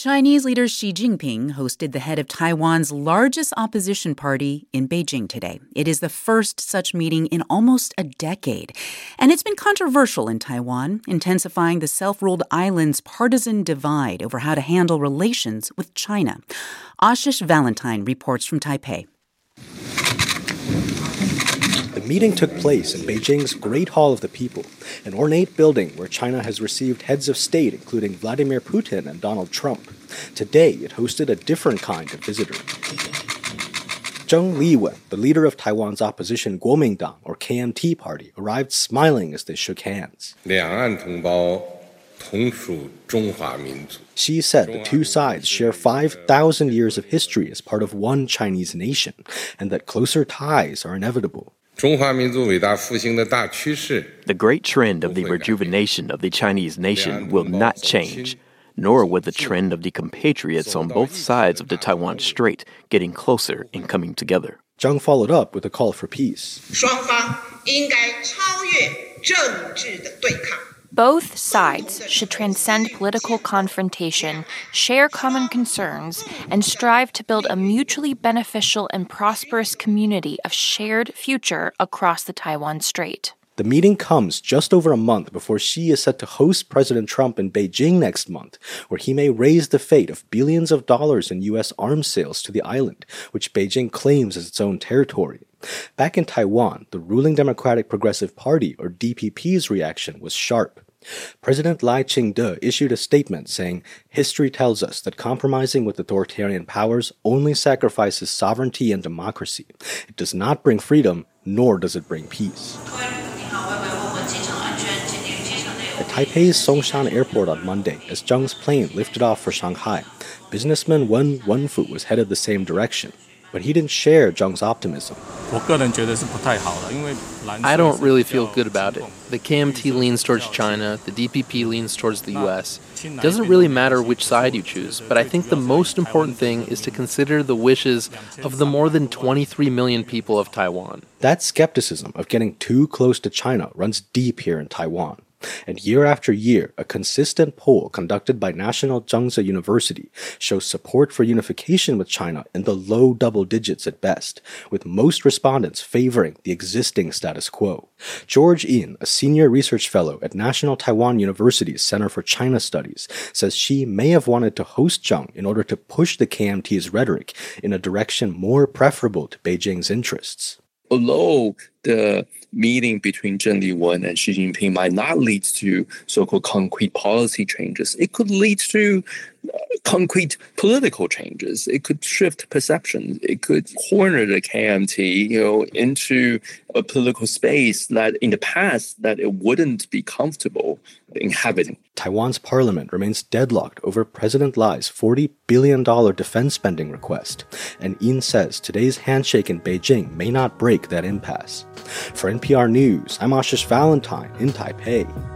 Chinese leader Xi Jinping hosted the head of Taiwan's largest opposition party in Beijing today. It is the first such meeting in almost a decade. And it's been controversial in Taiwan, intensifying the self-ruled island's partisan divide over how to handle relations with China. Ashish Valentine reports from Taipei. The meeting took place in Beijing's Great Hall of the People, an ornate building where China has received heads of state including Vladimir Putin and Donald Trump. Today, it hosted a different kind of visitor. Zheng Liwen, the leader of Taiwan's opposition Kuomintang, or KMT party, arrived smiling as they shook hands. Xi said the two sides share 5,000 years of history as part of one Chinese nation, and that closer ties are inevitable. The great trend of the rejuvenation of the Chinese nation will not change, nor will the trend of the compatriots on both sides of the Taiwan Strait getting closer and coming together. Zheng followed up with a call for peace. Both sides should transcend political confrontation, share common concerns, and strive to build a mutually beneficial and prosperous community of shared future across the Taiwan Strait. The meeting comes just over a month before Xi is set to host President Trump in Beijing next month, where he may raise the fate of billions of dollars in U.S. arms sales to the island, which Beijing claims as its own territory. Back in Taiwan, the ruling Democratic Progressive Party, or DPP's reaction was sharp. President Lai Ching-te issued a statement saying, "History tells us that compromising with authoritarian powers only sacrifices sovereignty and democracy. It does not bring freedom, nor does it bring peace." At Taipei's Songshan Airport on Monday, as Zheng's plane lifted off for Shanghai, businessman Wen Wenfu was headed the same direction. But he didn't share Zheng's optimism. I don't really feel good about it. The KMT leans towards China, the DPP leans towards the U.S. It doesn't really matter which side you choose, but I think the most important thing is to consider the wishes of the more than 23 million people of Taiwan. That skepticism of getting too close to China runs deep here in Taiwan. And year after year, a consistent poll conducted by National Zhengzhou University shows support for unification with China in the low double digits at best, with most respondents favoring the existing status quo. George Yin, a senior research fellow at National Taiwan University's Center for China Studies, says Xi may have wanted to host Zheng in order to push the KMT's rhetoric in a direction more preferable to Beijing's interests. Although the meeting between Zheng Liwen and Xi Jinping might not lead to so-called concrete policy changes, it could lead to concrete political changes. It could shift perceptions. It could corner the KMT, into a political space that in the past that it wouldn't be comfortable inhabiting. Taiwan's parliament remains deadlocked over President Lai's $40 billion defense spending request, and Yin says today's handshake in Beijing may not break that impasse. For NPR News, I'm Ashish Valentine in Taipei.